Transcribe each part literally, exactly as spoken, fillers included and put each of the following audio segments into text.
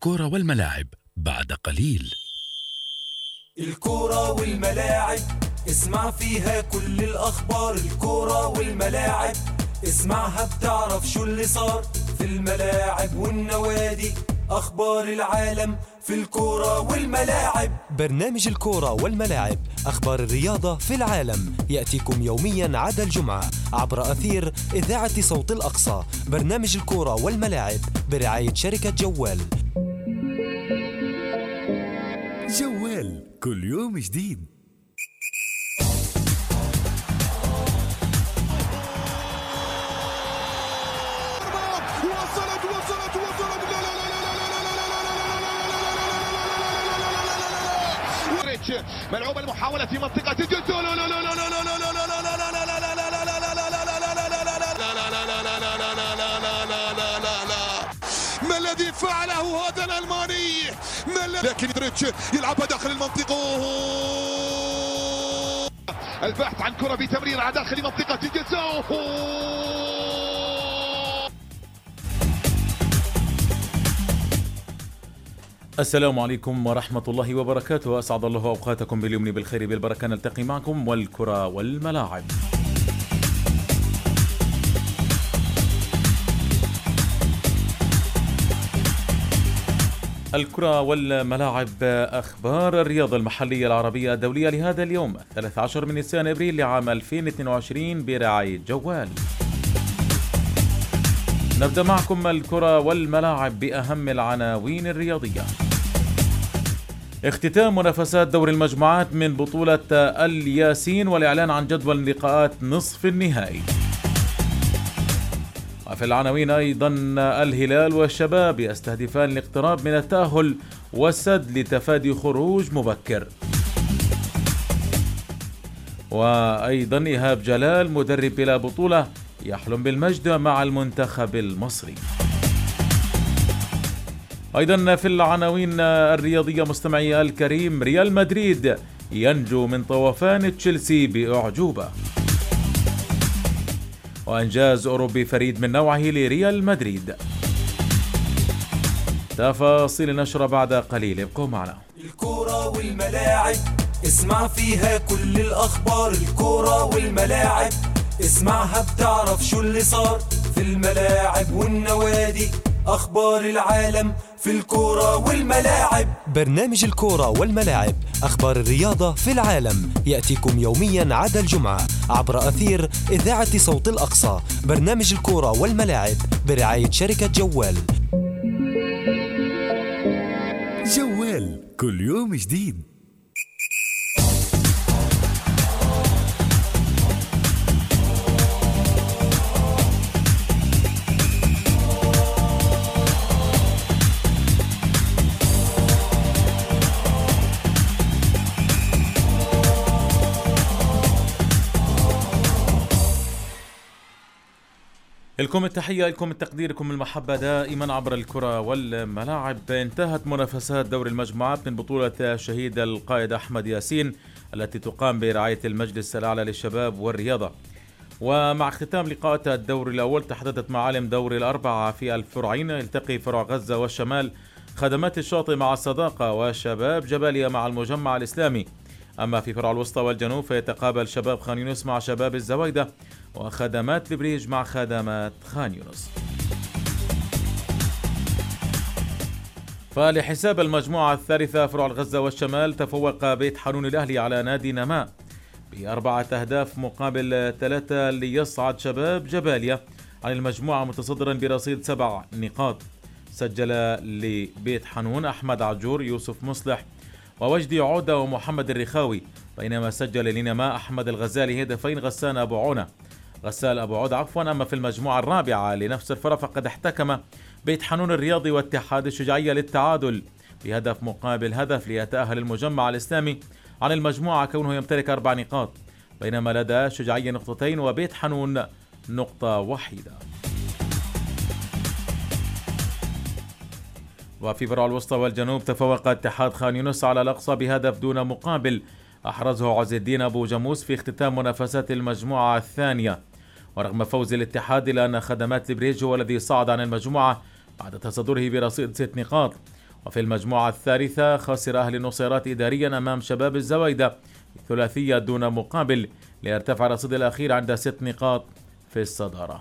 الكرة والملاعب بعد قليل. الكرة والملاعب اسمع فيها كل الأخبار. الكرة والملاعب اسمعها بتعرف شو اللي صار في الملاعب والنوادي. أخبار العالم في الكرة والملاعب. برنامج الكرة والملاعب، أخبار الرياضة في العالم، يأتيكم يوميا عدا الجمعة عبر أثير إذاعة صوت الأقصى. برنامج الكرة والملاعب برعاية شركة جوال. جوال كل يوم جديد. وصلت وصلت وصلت لا لا لا لا لا لا ملعوبة المحاولة في منطقة الجزء. لا لا لا لا لا لا لا لا لا لا لا لا ما الذي فعله هذا الألماني؟ لكن دريتش يلعبها داخل المنطقة. البحث عن كرة بتمريرها داخل منطقة الجزاء. السلام عليكم ورحمة الله وبركاته. أسعد الله أوقاتكم باليمن بالخير بالبركة. نلتقي معكم والكرة والملاعب. الكرة والملاعب، أخبار الرياضة المحلية العربية الدولية لهذا اليوم الثالث عشر من نيسان أبريل لعام ألفين واثنين وعشرين برعاية جوال. نبدأ معكم الكرة والملاعب بأهم العناوين الرياضية. اختتام منافسات دور المجموعات من بطولة الياسين والإعلان عن جدول لقاءات نصف النهائي. وفي العناوين أيضا الهلال والشباب يستهدفان الاقتراب من التأهل والسد لتفادي خروج مبكر. وأيضا إيهاب جلال مدرب بلا بطولة يحلم بالمجد مع المنتخب المصري. أيضا في العناوين الرياضية مستمعي الكريم، ريال مدريد ينجو من طوفان تشيلسي بأعجوبة. وإنجاز أوروبي فريد من نوعه لريال مدريد. تفاصيل النشرة بعد قليل، ابقوا معنا. الكرة والملاعب اسمع فيها كل الأخبار. الكرة والملاعب اسمعها بتعرف شو اللي صار في الملاعب والنوادي. أخبار العالم في الكرة والملاعب. برنامج الكرة والملاعب، أخبار الرياضة في العالم، يأتيكم يوميا عدا الجمعة عبر أثير إذاعة صوت الأقصى. برنامج الكرة والملاعب برعاية شركة جوال. جوال كل يوم جديد. لكم التحية، لكم التقدير، لكم المحبة دائما عبر الكرة والملاعب. انتهت منافسات دور المجموعات من بطولة الشهيد القائد أحمد ياسين التي تقام برعاية المجلس الأعلى للشباب والرياضة. ومع اختتام لقاءات الدور الأول تحدثت معالم دور الأربعة في الفرعين. يلتقي فرع غزة والشمال خدمات الشاطئ مع الصداقة وشباب جباليا مع المجمع الإسلامي. أما في فرع الوسطى والجنوب فيتقابل شباب خان يونس مع شباب الزويدة وخدمات البريج مع خدمات خان يونس. فلحساب المجموعة الثالثة فرع الغزة والشمال تفوق بيت حانون الأهلي على نادي نماء بأربعة أهداف مقابل ثلاثة ليصعد شباب جباليا عن المجموعة متصدرا برصيد سبع نقاط. سجل لبيت حانون أحمد عجور، يوسف مصلح ووجدي عودة ومحمد الرخاوي، بينما سجل لنماء أحمد الغزالي هدفين غسان أبو عونة غسال أبو عودة عفوا. أما في المجموعة الرابعة لنفس الفرق فقد احتكم بيت حانون الرياضي واتحاد الشجاعية للتعادل بهدف مقابل هدف ليتأهل المجمع الإسلامي عن المجموعة كونه يمتلك أربع نقاط، بينما لدى الشجاعية نقطتين وبيت حانون نقطة وحيدة. وفي فرع الوسطى والجنوب تفوق اتحاد خان يونس على الأقصى بهدف دون مقابل أحرزه عز الدين أبو جاموس في اختتام منافسات المجموعة الثانية. ورغم فوز الاتحاد إلا أن خدمات البريج هو الذي صعد عن المجموعة بعد تصدره برصيد ست نقاط. وفي المجموعة الثالثة خسر أهلي النصيرات إداريا أمام شباب الزويدة ثلاثية دون مقابل ليرتفع الرصيد الأخير عند ست نقاط في الصدارة.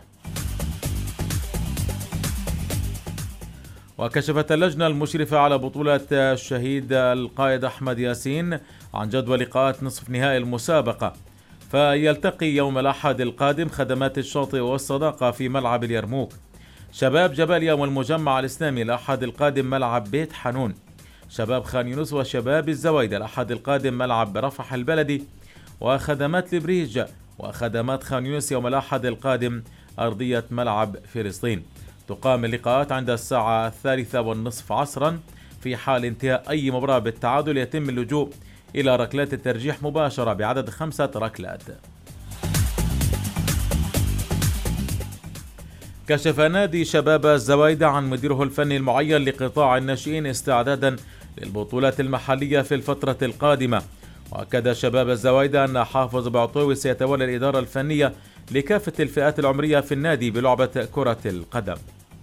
وكشفت اللجنة المشرفة على بطولة الشهيد القائد أحمد ياسين عن جدول لقاءات نصف نهائي المسابقة، فيلتقي يوم الأحد القادم خدمات الشاطئ والصداقة في ملعب اليرموك، شباب جباليا والمجمع الإسلامي الأحد القادم ملعب بيت حنون، شباب خان يونس وشباب الزويدة الأحد القادم ملعب رفح البلدي، وخدمات البريج وخدمات خان يونس يوم الأحد القادم أرضية ملعب فلسطين. تقام اللقاءات عند الساعة الثالثة والنصف عصرا. في حال انتهاء أي مباراة بالتعادل يتم اللجوء إلى ركلات الترجيح مباشرة بعدد خمسة ركلات. كشف نادي شباب الزويدة عن مديره الفني المعين لقطاع الناشئين استعدادا للبطولات المحلية في الفترة القادمة. وأكد شباب الزويدة أن حافظ بعطوي سيتولى الإدارة الفنية لكافة الفئات العمرية في النادي بلعبة كرة القدم.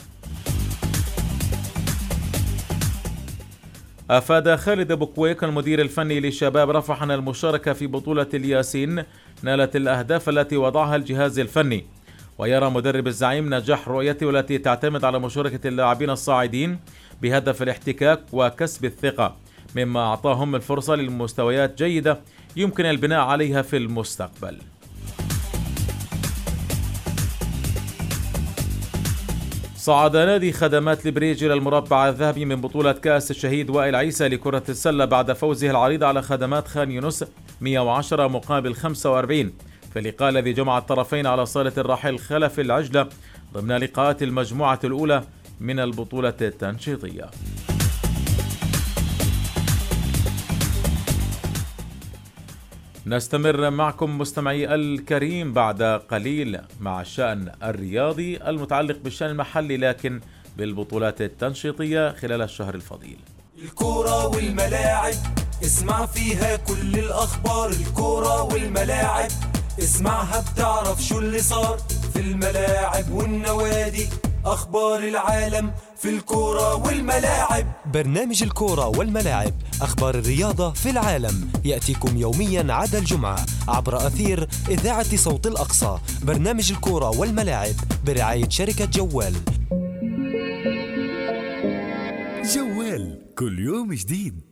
أفاد خالد بوكويك المدير الفني لشباب رفح أن المشاركة في بطولة الياسين نالت الأهداف التي وضعها الجهاز الفني، ويرى مدرب الزعيم نجاح رؤيته والتي تعتمد على مشاركة اللاعبين الصاعدين بهدف الاحتكاك وكسب الثقة، مما أعطاهم الفرصة للمستويات جيدة يمكن البناء عليها في المستقبل. صعد نادي خدمات البريج إلى المربع الذهبي من بطولة كأس الشهيد وائل عيسى لكرة السلة بعد فوزه العريض على خدمات خان يونس مئة وعشرة مقابل خمسة وأربعين في اللقاء الذي جمع الطرفين على صالة الراحل خلف العجلة ضمن لقاءات المجموعة الأولى من البطولة التنشيطية. نستمر معكم مستمعي الكريم بعد قليل مع الشأن الرياضي المتعلق بالشأن المحلي لكن بالبطولات التنشيطية خلال الشهر الفضيل. الكرة والملاعب اسمع فيها كل الأخبار، الكرة والملاعب اسمعها بتعرف شو اللي صار في الملاعب والنوادي، أخبار العالم في الكرة والملاعب. برنامج الكرة والملاعب، أخبار الرياضة في العالم، يأتيكم يوميا عدا الجمعة عبر أثير إذاعة صوت الأقصى. برنامج الكرة والملاعب برعاية شركة جوال. جوال كل يوم جديد.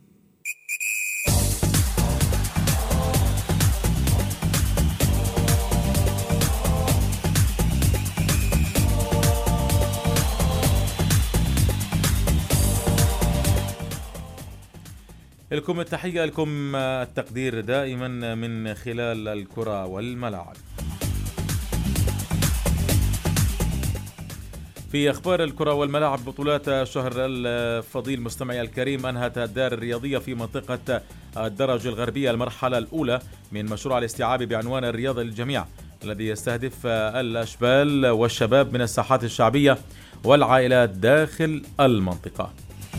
لكم التحية، لكم التقدير دائما من خلال الكرة والملاعب. في أخبار الكرة والملاعب، بطولات الشهر الفضيل مستمعي الكريم أنهت الدار الرياضية في منطقة الدرج الغربية المرحلة الأولى من مشروع الاستيعاب بعنوان الرياضة للجميع، الذي يستهدف الأشبال والشباب من الساحات الشعبية والعائلات داخل المنطقة.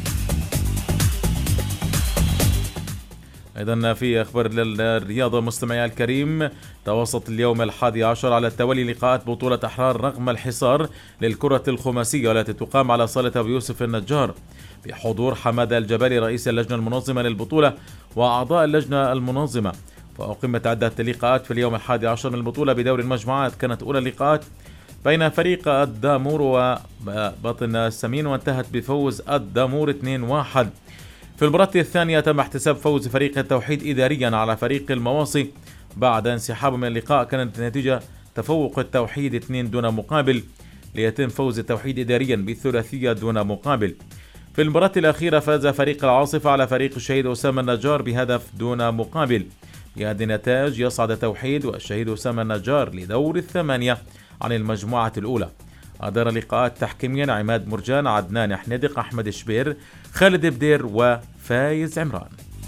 أيضا في أخبار الرياضة مستمعي الكريم، توسط اليوم الحادي عشر على التوالي لقاءات بطولة أحرار رغم الحصار للكرة الخماسية والتي تقام على صالة أبو يوسف النجار بحضور حمادة الجبالي رئيس اللجنة المنظمة للبطولة وأعضاء اللجنة المنظمة. وأقيمت عدة لقاءات في اليوم الحادي عشر من البطولة بدور المجموعات. كانت أولى اللقاءات بين فريق الدامور وباطن السمين وانتهت بفوز الدامور اثنين واحد. في المباراة الثانية تم احتساب فوز فريق التوحيد إداريا على فريق المواصي بعد انسحابه من اللقاء. كانت النتيجة تفوق التوحيد اثنين دون مقابل ليتم فوز التوحيد إداريا بالثلاثية دون مقابل. في المباراة الأخيرة فاز فريق العاصفة على فريق الشهيد أسامة النجار بهدف دون مقابل. بهذه النتائج يصعد التوحيد والشهيد أسامة النجار لدور الثمانية عن المجموعة الأولى. أدار لقاءات تحكيميا عماد مرجان، عدنان حنيدق، أحمد شبير، خالد بدير وفايز عمران.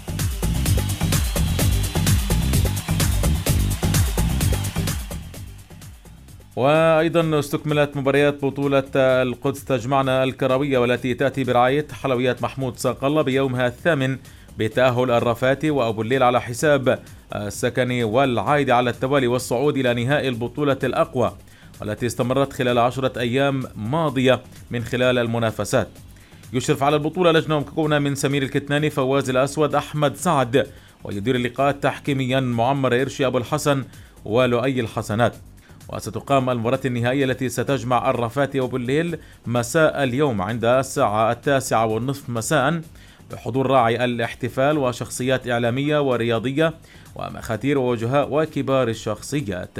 وأيضا استكملت مباريات بطولة القدس تجمعنا الكروية والتي تأتي برعاية حلويات محمود صاق الله بيومها الثامن بتأهل الرفاتي وأبو الليل على حساب السكني والعايد على التوالي والصعود إلى نهائي البطولة الأقوى والتي استمرت خلال عشرة أيام ماضية من خلال المنافسات. يشرف على البطولة لجنة مكونة من سمير الكتناني، فواز الأسود، أحمد سعد، ويدير اللقاءات تحكيميا معمر إرشي أبو الحسن ولؤي الحسنات. وستقام المباراة النهائية التي ستجمع الرفاتي وبالليل مساء اليوم عند الساعة التاسعة والنصف مساء بحضور راعي الاحتفال وشخصيات إعلامية ورياضية ومخاتير ووجهاء وكبار الشخصيات.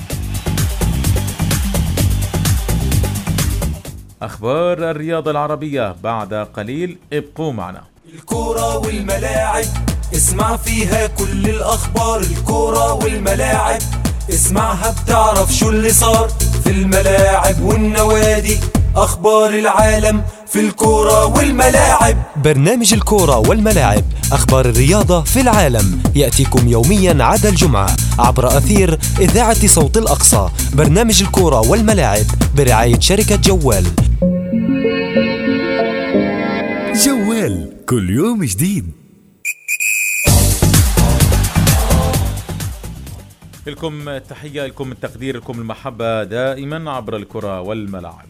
أخبار الرياضة العربية بعد قليل، ابقوا معنا. الكرة والملاعب اسمع فيها كل الأخبار، الكرة والملاعب اسمعها بتعرف شو اللي صار في الملاعب والنوادي، أخبار العالم في الكرة والملاعب. برنامج الكرة والملاعب، أخبار الرياضة في العالم، يأتيكم يوميا عدا الجمعة عبر أثير إذاعة صوت الأقصى. برنامج الكرة والملاعب برعاية شركة جوال. جوال كل يوم جديد. لكم التحية، لكم التقدير، لكم المحبة دائما عبر الكرة والملاعب.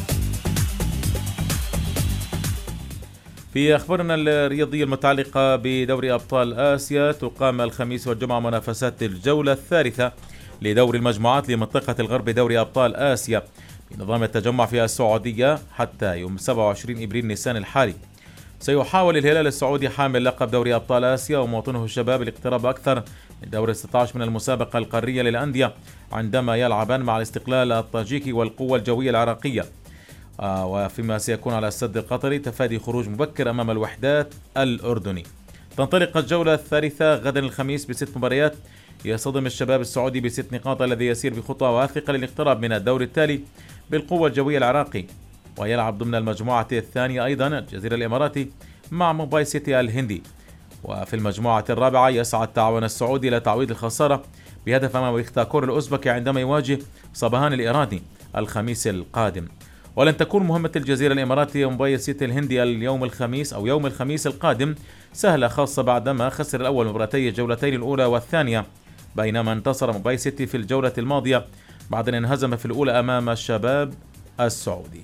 في أخبارنا الرياضية المتعلقة بدوري أبطال آسيا، تقام الخميس والجمعة منافسات الجولة الثالثة لدور المجموعات لمنطقة الغرب بدوري أبطال آسيا بنظام التجمع في السعودية حتى يوم سبعة وعشرين إبريل نيسان الحالي. سيحاول الهلال السعودي حامل لقب دوري أبطال آسيا ومواطنه الشباب الاقتراب أكثر من دور ستة عشر من المسابقة القارية للأندية عندما يلعبان مع الاستقلال الطاجيكي والقوة الجوية العراقية، آه وفيما سيكون على السد القطري تفادي خروج مبكر أمام الوحدات الأردني. تنطلق الجولة الثالثة غدا الخميس بست مباريات، يصطدم الشباب السعودي بست نقاط الذي يسير بخطوة واثقة للاقتراب من الدور التالي بالقوة الجوية العراقي، ويلعب ضمن المجموعة الثانية أيضا الجزيرة الإماراتي مع مومباي سيتي الهندي. وفي المجموعة الرابعة يسعى التعاون السعودي إلى تعويض الخسارة بهدف أمام بيختاكور الأوزبكي عندما يواجه صباهان الإيراني الخميس القادم. ولن تكون مهمة الجزيرة الإماراتي ومومباي سيتي الهندي اليوم الخميس أو يوم الخميس القادم سهلة، خاصة بعدما خسر الأول مباراتي الجولتين الأولى والثانية، بينما انتصر مومباي سيتي في الجولة الماضية بعد أن انهزم في الأولى أمام الشباب السعودي.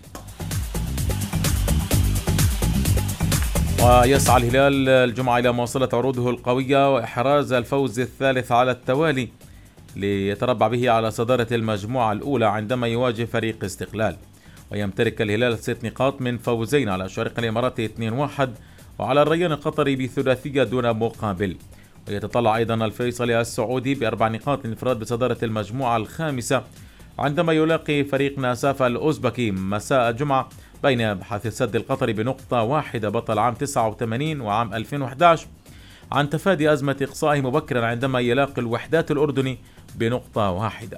ويسعى الهلال الجمعة إلى مواصلة عروضه القوية وإحراز الفوز الثالث على التوالي ليتربع به على صدارة المجموعة الأولى عندما يواجه فريق استقلال. ويمتلك الهلال ست نقاط من فوزين على الشارقة الإماراتي اثنين واحد وعلى الريان القطري بثلاثية دون مقابل. ويتطلع أيضا الفيصلي السعودي بأربع نقاط انفراد بصدارة المجموعة الخامسة عندما يلاقي فريق ناسافا الأوزبكي مساء الجمعة بين يبحث السد القطري بنقطة واحدة بطل عام تسعة وثمانين وعام ألفين وأحد عشر عن تفادي أزمة إقصائه مبكرا عندما يلاقي الوحدات الأردني بنقطة واحدة.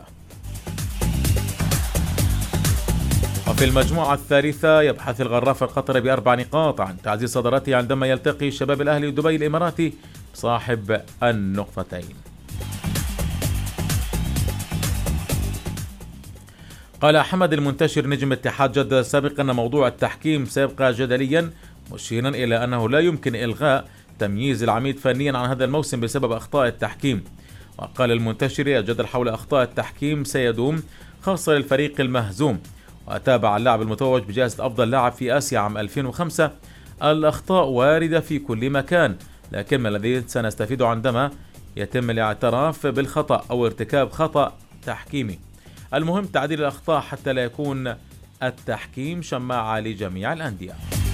وفي المجموعة الثالثة يبحث الغراف القطري بأربع نقاط عن تعزيز صدارته عندما يلتقي شباب الأهلي ودبي الإماراتي صاحب النقطتين. قال حمد المنتشر نجم اتحاد جدة سابقا أن موضوع التحكيم سيبقى جدليا، مشيرا إلى أنه لا يمكن إلغاء تمييز العميد فنيا عن هذا الموسم بسبب أخطاء التحكيم. وقال المنتشر الجدل حول أخطاء التحكيم سيدوم خاصة للفريق المهزوم. وتابع اللاعب المتوج بجائزة أفضل لاعب في آسيا عام ألفين وخمسة: الأخطاء واردة في كل مكان، لكن ما الذي سنستفيده عندما يتم الاعتراف بالخطأ أو ارتكاب خطأ تحكيمي؟ المهم تعديل الأخطاء حتى لا يكون التحكيم شماعة لجميع الأندية.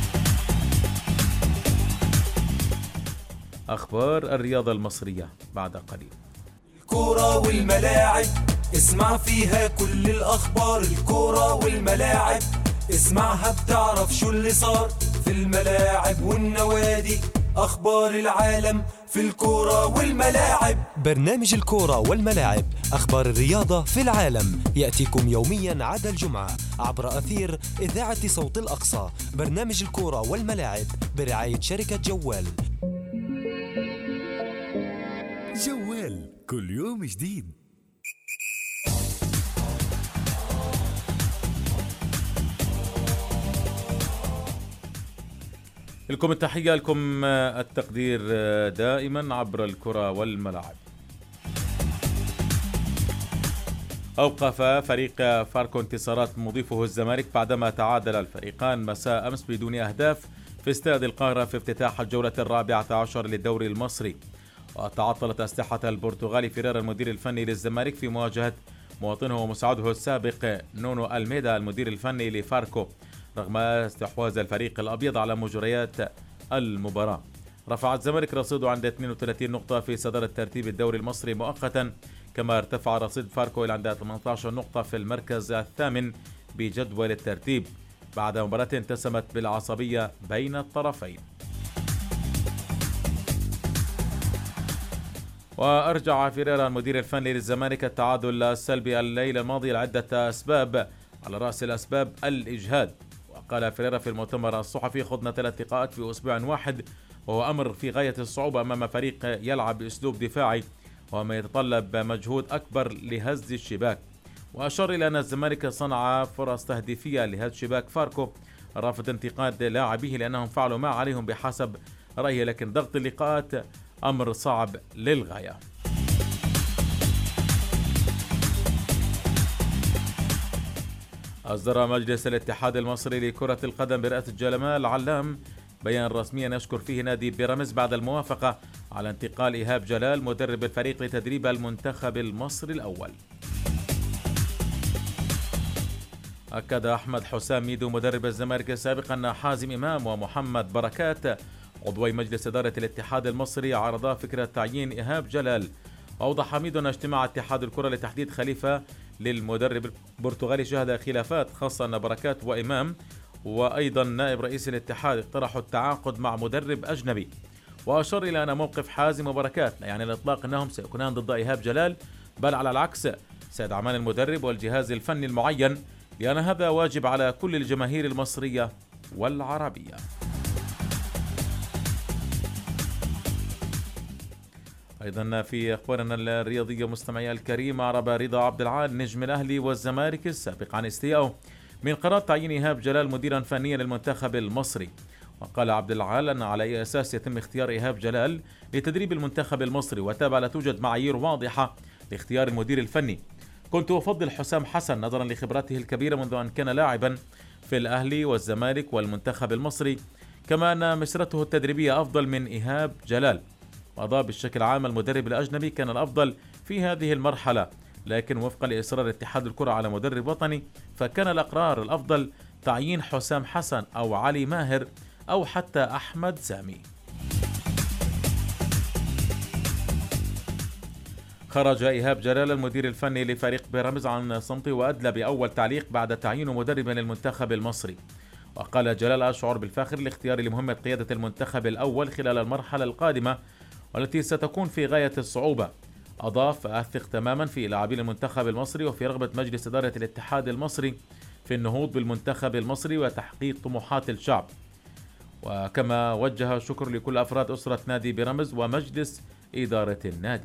أخبار الرياضة المصرية بعد قليل. الكرة والملاعب اسمع فيها كل الأخبار، الكرة والملاعب اسمعها بتعرف شو اللي صار في الملاعب والنوادي، أخبار العالم في الكرة والملاعب. برنامج الكرة والملاعب، أخبار الرياضة في العالم، يأتيكم يوميا عدا الجمعة عبر أثير إذاعة صوت الأقصى. برنامج الكرة والملاعب برعاية شركة جوال. جوال كل يوم جديد. لكم التحية، لكم التقدير دائما عبر الكرة والملاعب. أوقف فريق فاركو انتصارات مضيفه الزمالك بعدما تعادل الفريقان مساء أمس بدون أهداف في استاد القاهرة في افتتاح الجولة الرابعة عشر للدوري المصري. وتعطلت أسلحة البرتغالي فريرا المدير الفني للزمالك في مواجهة مواطنه ومساعده السابق نونو ألميدا المدير الفني لفاركو رغم استحواذ الفريق الأبيض على مجريات المباراة. رفع الزمالك رصيده عند اثنين وثلاثين نقطة في صدارة ترتيب الدوري المصري مؤقتا، كما ارتفع رصيد فاركو إلى عند ثمانية عشر نقطة في المركز الثامن بجدول الترتيب بعد مباراة اتسمت بالعصبية بين الطرفين. وأرجع فيريرا المدير الفني للزمالك التعادل السلبي الليلة الماضي لعدة أسباب، على رأس الأسباب الإجهاد. وقال فيريرا في المؤتمر الصحفي: خضنا ثلاث لقاءات في أسبوع واحد، وهو أمر في غاية الصعوبة أمام فريق يلعب بأسلوب دفاعي وما يتطلب مجهود أكبر لهز الشباك. وأشار إلى أن الزمالك صنع فرص تهديفية لهز شباك فاركو، رافض انتقاد لاعبيه لأنهم فعلوا ما عليهم بحسب رأيه، لكن ضغط اللقاءات أمر صعب للغاية. أصدر مجلس الاتحاد المصري لكرة القدم برئاسة جمال علام بيان رسميا يشكر فيه نادي بيراميدز بعد الموافقة على انتقال إيهاب جلال مدرب الفريق لتدريب المنتخب المصري الأول. أكد أحمد حسام ميدو مدرب الزمالك السابق أن حازم إمام ومحمد بركات عضوي مجلس إدارة الاتحاد المصري عرضا فكرة تعيين إيهاب جلال. أوضح ميدو أن اجتماع اتحاد الكرة لتحديد خليفة للمدرب البرتغالي شهد خلافات، خاصة أن بركات وإمام وأيضا نائب رئيس الاتحاد اقترحوا التعاقد مع مدرب أجنبي. وأشار إلى أن موقف حازم وبركات لا يعني الإطلاق أنهم سيكونان ضد إيهاب جلال، بل على العكس سيدعمان المدرب والجهاز الفني المعين، لأن هذا واجب على كل الجماهير المصرية والعربية. أيضا في أخبارنا الرياضية مستمعي الكريم، أعرب رضا عبد العال نجم الأهلي والزمالك السابق عن استيائه من قرار تعيين إيهاب جلال مديرا فنيا للمنتخب المصري. وقال عبد العال أن على أي أساس يتم اختيار إيهاب جلال لتدريب المنتخب المصري، وتابع لا توجد معايير واضحة لاختيار المدير الفني. كنت أفضل حسام حسن نظرا لخبرته الكبيرة منذ أن كان لاعبا في الأهلي والزمالك والمنتخب المصري، كما أن مسيرته التدريبية أفضل من إيهاب جلال. وأضاف بشكل عام المدرب الأجنبي كان الأفضل في هذه المرحلة، لكن وفقا لإصرار اتحاد الكرة على مدرب وطني فكان الأقرار الأفضل تعيين حسام حسن أو علي ماهر أو حتى أحمد سامي. خرج إيهاب جلال المدير الفني لفريق بيراميدز عن صمته وأدلى بأول تعليق بعد تعيينه مدربا للمنتخب المصري. وقال جلال: أشعر بالفخر لاختياري لمهمة قيادة المنتخب الأول خلال المرحلة القادمة والتي ستكون في غاية الصعوبة. أضاف: أثق تماما في لاعبين المنتخب المصري وفي رغبة مجلس إدارة الاتحاد المصري في النهوض بالمنتخب المصري وتحقيق طموحات الشعب. وكما وجه شكر لكل أفراد أسرة نادي بيراميدز ومجلس إدارة النادي.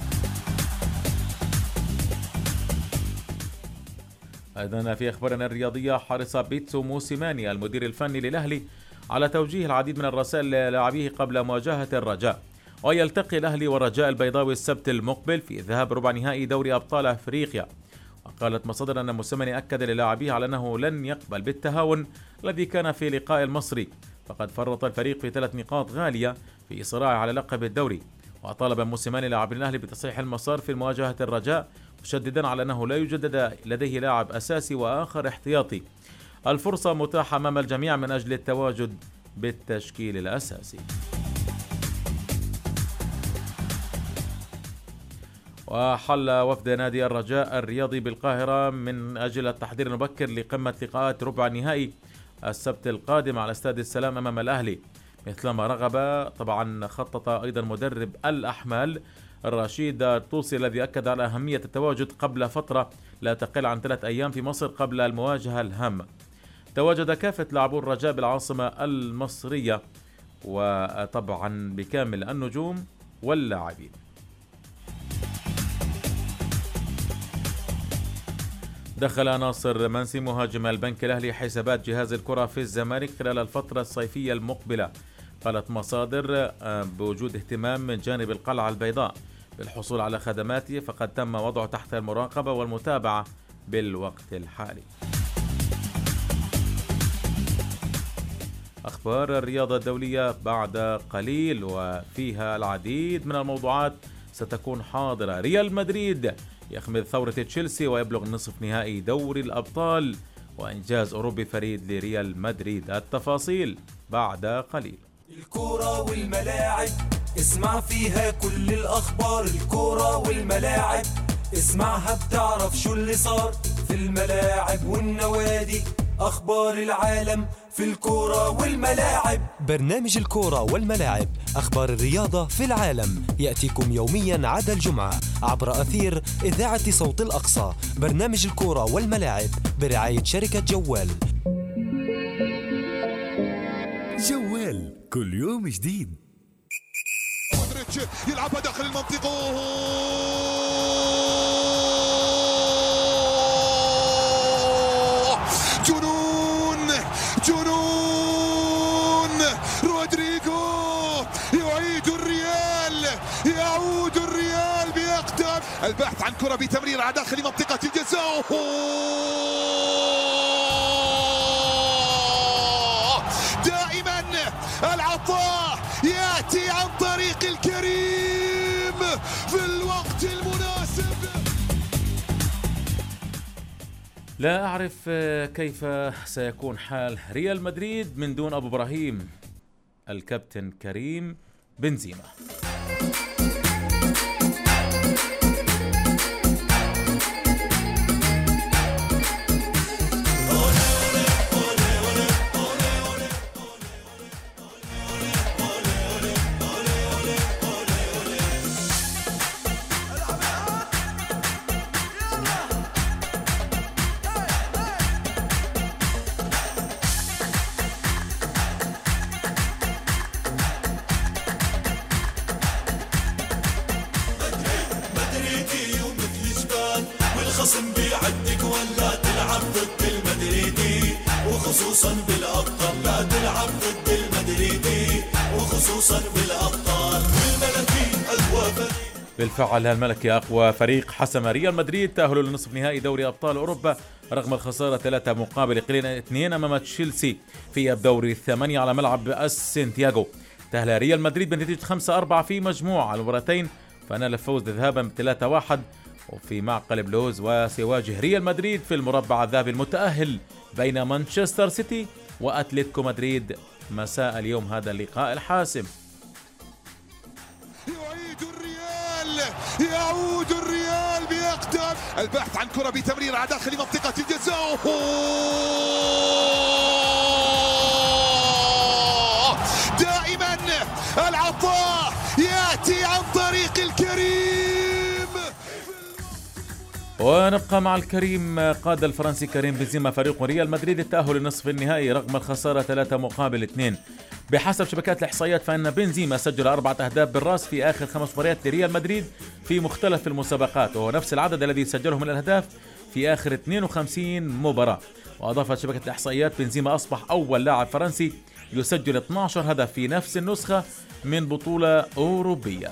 أيضا في أخبارنا الرياضية، حرص بيتسو موسيماني المدير الفني للأهلي على توجيه العديد من الرسائل للاعبيه قبل مواجهة الرجاء. ويلتقي الأهلي والرجاء البيضاوي السبت المقبل في ذهاب ربع نهائي دوري أبطال أفريقيا. وقالت مصادر أن موسيماني أكد للاعبيه على أنه لن يقبل بالتهاون الذي كان في لقاء المصري، فقد فرط الفريق في ثلاث نقاط غالية في صراعه على لقب الدوري. وطالب موسيماني لاعبين الأهلي بتصحيح المسار في مواجهة الرجاء، مشددا على أنه لا يوجد لديه لاعب أساسي وآخر احتياطي. الفرصة متاحة أمام الجميع من أجل التواجد بالتشكيل الأساسي. وحل وفد نادي الرجاء الرياضي بالقاهرة من أجل التحضير المبكر لقمة لقاءات ربع النهائي السبت القادم على استاد السلام أمام الأهلي، مثلما رغب طبعا خطط أيضا مدرب الأحمال الرشيد الطوسي الذي أكد على أهمية التواجد قبل فترة لا تقل عن ثلاث أيام في مصر قبل المواجهة الهامة. تواجد كافة لاعبو الرجاء بالعاصمة المصرية وطبعا بكامل النجوم واللاعبين. دخل ناصر منسي مهاجم البنك الأهلي حسابات جهاز الكرة في الزمالك خلال الفترة الصيفية المقبلة. قالت مصادر بوجود اهتمام من جانب القلعة البيضاء بالحصول على خدماته، فقد تم وضعه تحت المراقبة والمتابعة بالوقت الحالي. أخبار الرياضة الدولية بعد قليل وفيها العديد من الموضوعات ستكون حاضرة. ريال مدريد يخمد ثورة تشيلسي ويبلغ نصف نهائي دوري الأبطال، وإنجاز أوروبي فريد لريال مدريد. التفاصيل بعد قليل. الكرة والملاعب اسمع فيها كل الأخبار، الكرة والملاعب اسمعها بتعرف شو اللي صار في الملاعب والنوادي، أخبار العالم في الكرة والملاعب. برنامج الكرة والملاعب، أخبار الرياضة في العالم، يأتيكم يوميا عدا الجمعة عبر أثير إذاعة صوت الأقصى. برنامج الكرة والملاعب برعاية شركة جوال. جوال كل يوم جديد. مودريتش يلعبها داخل المنطقة، جنون جنون. رودريغو يعيد الريال، يعود الريال بأقدام. البحث عن كرة بتمرير على داخل منطقة الجزاء، دائما العطاء يأتي عن طريق الكريم في الوقت المناسب. لا أعرف كيف سيكون حال ريال مدريد من دون أبو إبراهيم الكابتن كريم بنزيما. الخصم بيعدك ولا تلعب ضد المدريدي، وخصوصا بالأبطال لا تلعب ضد المدريدي، وخصوصا بالأبطال. والملكي أقوى فريق. بالفعل الملكي أقوى فريق. حسم ريال مدريد تأهله لنصف نهائي دوري أبطال أوروبا رغم الخسارة ثلاثة مقابل اثنين أمام تشيلسي في الدوري الثمانية على ملعب السانتياغو. تأهل ريال مدريد بنتيجة خمسة أربعة في مجموعة المباراتين، فنال الفوز ذهابا بثلاثة واحد وفي معقل بلوز، وسيواجه ريال مدريد في المربع الذهبي المتأهل بين مانشستر سيتي وأتلتيكو مدريد مساء اليوم هذا اللقاء الحاسم. يعيد الريال، يعود الريال بأقدام. البحث عن كرة بتمرير على داخل منطقة الجزاء، دائما العطاء يأتي عن طريق الكريم. ونبقى مع الكريم. قاد الفرنسي كريم بنزيما فريق ريال مدريد التأهل لنصف النهائي رغم الخسارة ثلاثة مقابل اثنين. بحسب شبكات الإحصائيات فإن بنزيما سجل أربعة أهداف بالراس في آخر خمس مباريات لريال مدريد في مختلف المسابقات، وهو نفس العدد الذي سجله من الأهداف في آخر اثنين وخمسين مباراة. وأضافت شبكة الإحصائيات بنزيما أصبح أول لاعب فرنسي يسجل اثني عشر هدف في نفس النسخة من بطولة أوروبية.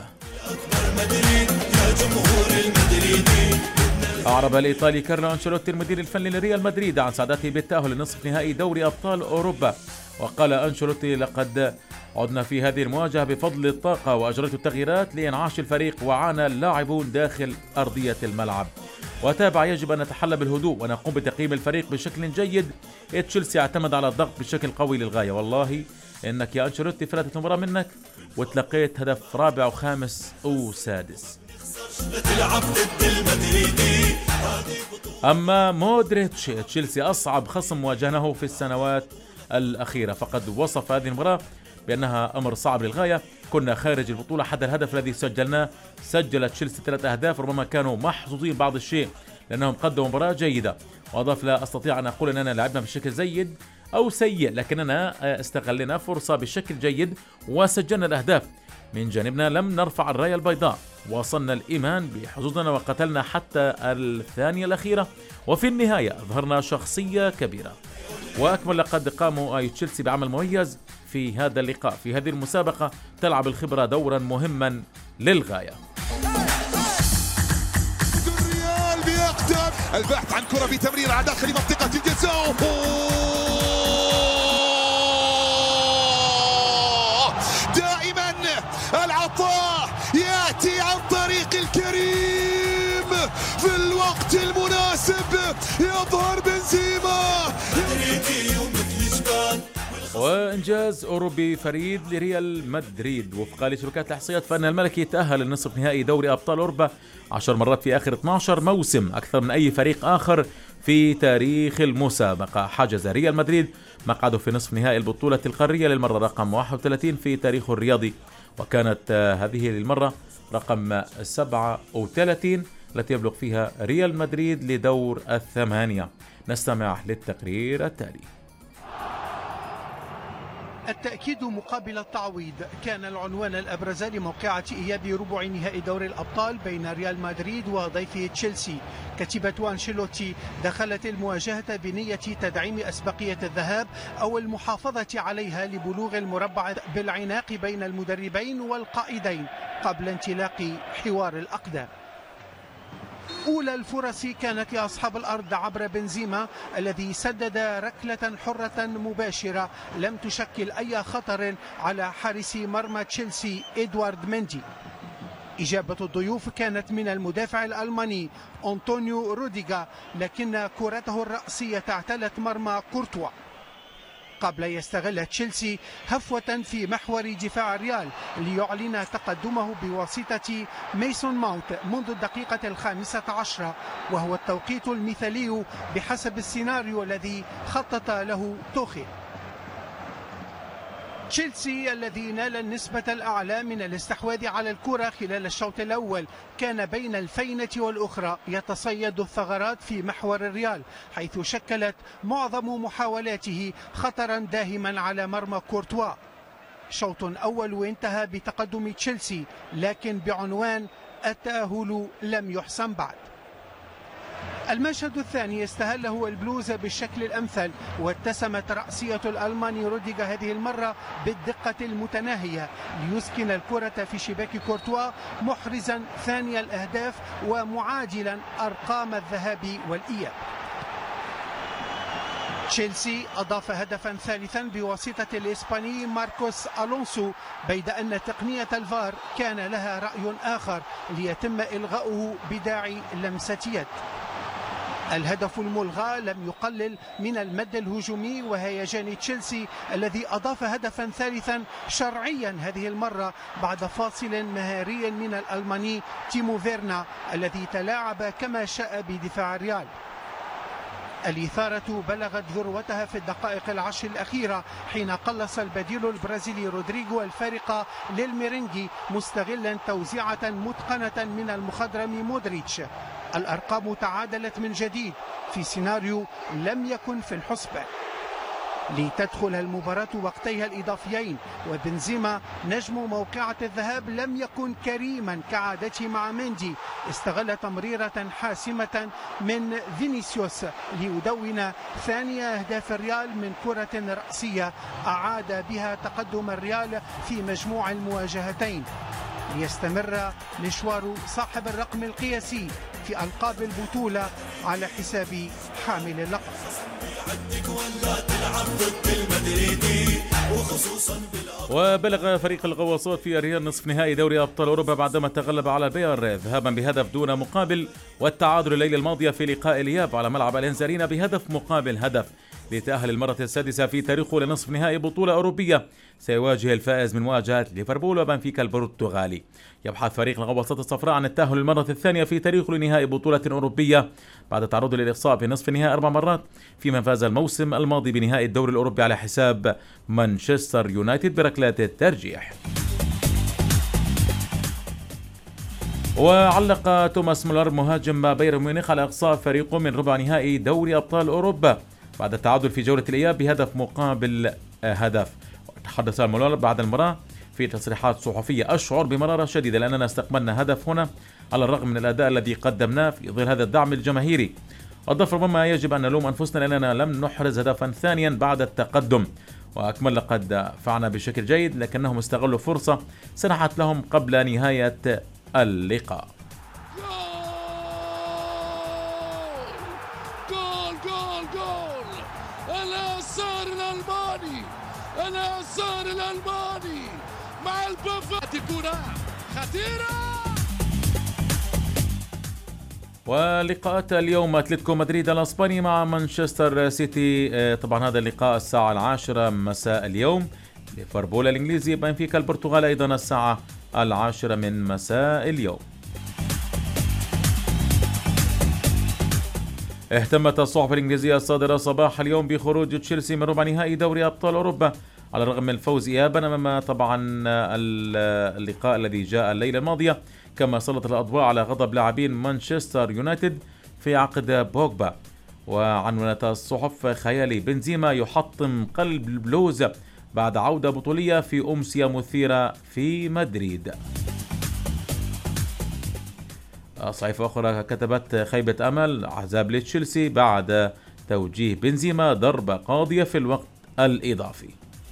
أعرب الإيطالي كارلو أنشيلوتي المدير الفني لريال مدريد عن سعادته بالتأهل لنصف نهائي دوري أبطال أوروبا، وقال أنشيلوتي: لقد عدنا في هذه المواجهة بفضل الطاقة وأجريت التغييرات لإنعاش الفريق وعانى اللاعبون داخل أرضية الملعب. وتابع: يجب أن نتحلى بالهدوء ونقوم بتقييم الفريق بشكل جيد. تشيلسي اعتمد على الضغط بشكل قوي للغاية. والله إنك يا أنشيلوتي فلتت المباراة منك وتلقيت هدف رابع وخامس وسادس. أما مودريتش، تشيلسي أصعب خصم واجهناه في السنوات الأخيرة، فقد وصف هذه المباراة بأنها أمر صعب للغاية. كنا خارج البطولة حتى الهدف الذي سجلناه. سجل تشيلسي ثلاث أهداف، ربما كانوا محظوظين بعض الشيء لأنهم قدموا مباراة جيدة. وأضاف: لا أستطيع أن أقول أننا لعبنا بشكل جيد أو سيء، لكننا استغلنا فرصة بشكل جيد وسجلنا الأهداف. من جانبنا لم نرفع الراية البيضاء، وصلنا الإيمان بحظوظنا وقتلنا حتى الثانية الأخيرة، وفي النهاية أظهرنا شخصية كبيرة. وأكمل: لقد قاموا أي تشيلسي بعمل مميز في هذا اللقاء. في هذه المسابقة تلعب الخبرة دورا مهما للغاية. البحث عن كرة بتمرير على داخل منطقة الجزاء. دائما العطاء يأتي عن طريق الكريم في الوقت المناسب. يظهر بنزيما. وإنجاز أوروبي فريد لريال مدريد. وفقا لشبكات الإحصائيات فإن الملكي تأهل لنصف نهائي دوري أبطال أوروبا عشر مرات في آخر اثني عشر موسم، أكثر من أي فريق آخر في تاريخ المسابقة. حجز ريال مدريد مقعده في نصف نهائي البطولة القارية للمرة رقم واحد وثلاثين في تاريخه الرياضي، وكانت هذه للمرة رقم سبعة وثلاثين التي يبلغ فيها ريال مدريد لدور الثمانية. نستمع للتقرير التالي. التأكيد مقابل التعويض كان العنوان الأبرز لموقعة إياب ربع نهائي دوري الأبطال بين ريال مدريد وضيفه تشيلسي. كتيبة أنشيلوتي دخلت المواجهة بنية تدعيم أسبقية الذهاب أو المحافظة عليها لبلوغ المربع بالعناق بين المدربين والقائدين قبل انطلاق حوار الأقدام. أولى الفرص كانت لأصحاب الأرض عبر بنزيما الذي سدد ركلة حرة مباشرة لم تشكل أي خطر على حارس مرمى تشيلسي إدوارد مندي. إجابة الضيوف كانت من المدافع الألماني أنطونيو روديغا، لكن كرته الرأسية اعتلت مرمى كورتوا قبل يستغل تشيلسي هفوة في محور دفاع الريال ليعلن تقدمه بواسطة ميسون ماونت منذ الدقيقة الخامسة عشرة، وهو التوقيت المثالي بحسب السيناريو الذي خطط له توخيل. تشيلسي الذي نال النسبة الأعلى من الاستحواذ على الكرة خلال الشوط الأول كان بين الفينة والأخرى يتصيد الثغرات في محور الريال، حيث شكلت معظم محاولاته خطرا داهما على مرمى كورتوا. شوط أول وانتهى بتقدم تشيلسي، لكن بعنوان التأهل لم يحسم بعد. المشهد الثاني استهله البلوز بالشكل الأمثل، واتسمت رأسية الألماني روديغا هذه المرة بالدقة المتناهية ليسكن الكرة في شباك كورتوا، محرزا ثاني الأهداف ومعاجلا أرقام الذهاب والإياب. تشيلسي أضاف هدفا ثالثا بواسطة الإسباني ماركوس ألونسو، بيد أن تقنية الفار كان لها رأي آخر ليتم إلغاؤه بداعي لمسة يد. الهدف الملغى لم يقلل من المد الهجومي وهيجان تشيلسي الذي أضاف هدفا ثالثا شرعيا هذه المرة بعد فاصل مهاري من الألماني تيمو فيرنا الذي تلاعب كما شاء بدفاع الريال. الإثارة بلغت ذروتها في الدقائق العشر الأخيرة حين قلص البديل البرازيلي رودريغو الفارقة للميرينجي مستغلا توزيعة متقنة من المخضرم مودريتش. الأرقام تعادلت من جديد في سيناريو لم يكن في الحسبان لتدخل المباراة وقتيها الإضافيين، وبنزيما نجم موقعة الذهاب لم يكن كريما كعادته مع مندي، استغل تمريرة حاسمة من فينيسيوس ليدون ثاني أهداف الريال من كرة رأسية أعاد بها تقدم الريال في مجموع المواجهتين، ليستمر مشوار صاحب الرقم القياسي في ألقاب البطولة على حساب حامل اللقب. وبلغ فريق الغواصات في الريال نصف نهائي دوري أبطال أوروبا بعدما تغلب على البايرن ذهابا بهدف دون مقابل، والتعادل الليلة الماضية في لقاء الإياب على ملعب الإنزارينا بهدف مقابل هدف، ليتأهل المرة السادسة في تاريخه لنصف نهائي بطولة أوروبية. سيواجه الفائز من مواجهة ليفربول وبنفيكا البرتغالي. يبحث فريق الغواصات الصفراء عن التأهل المرة الثانية في تاريخه لنهائي بطولة أوروبية بعد تعرضه للإقصاء في نصف النهائي أربع مرات، فيما فاز الموسم الماضي بنهائي الدوري الأوروبي على حساب مانشستر يونايتد بركلات الترجيح. وعلق توماس مولر مهاجم بايرن ميونخ على إقصاء فريقه من ربع نهائي دوري أبطال أوروبا بعد التعادل في جولة الإياب بهدف مقابل هدف. تحدث مولر بعد المباراة في تصريحات صحفية: أشعر بمرارة شديدة لأننا استقبلنا هدف هنا على الرغم من الأداء الذي قدمناه في ظل هذا الدعم الجماهيري. أضاف: ربما يجب أن نلوم أنفسنا لأننا لم نحرز هدفا ثانيا بعد التقدم. وأكمل: لقد فعلنا بشكل جيد لكنهم استغلوا فرصة سنحت لهم قبل نهاية اللقاء. اليسار الألماني مع البافات، كرة خطيرة. ولقاءات اليوم أتلتيكو مدريد الأسباني مع مانشستر سيتي، طبعا هذا اللقاء الساعة العاشرة مساء اليوم. ليفربول الإنجليزي بنفيكا البرتغال أيضا الساعة العاشرة من مساء اليوم. اهتمت الصحف الإنجليزية الصادرة صباح اليوم بخروج تشيلسي من ربع نهائي دوري أبطال أوروبا على الرغم من الفوز إيابا أمام طبعا اللقاء الذي جاء الليلة الماضية، كما سلط الأضواء على غضب لاعبين مانشستر يونايتد في عقد بوجبا. وعنونت الصحف خيالي بنزيما يحطم قلب البلوز بعد عودة بطولية في أمسية مثيرة في مدريد. صحيفة أخرى كتبت خيبة أمل أحزاب لتشيلسي بعد توجيه بنزيما ضربة قاضية في الوقت الإضافي.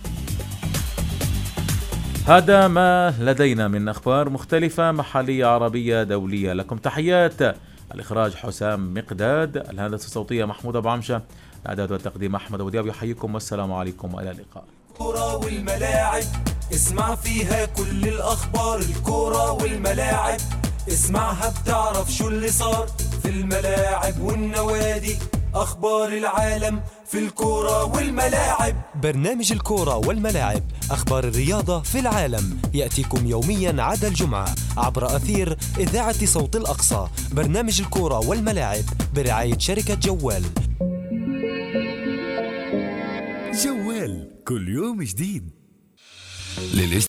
هذا ما لدينا من أخبار مختلفة محلية عربية دولية. لكم تحيات. الإخراج حسام مقداد، الهندسة الصوتية محمود أبو عمشة، الإعداد والتقديم أحمد أبو دياب. يحييكم والسلام عليكم وإلى اللقاء. الكرة والملاعب اسمع فيها كل الأخبار، الكرة والملاعب اسمعها بتعرف شو اللي صار في الملاعب والنوادي، أخبار العالم في الكرة والملاعب. برنامج الكرة والملاعب، أخبار الرياضة في العالم، يأتيكم يوميا عدا الجمعة عبر أثير إذاعة صوت الأقصى. برنامج الكرة والملاعب برعاية شركة جوال. جوال كل يوم جديد.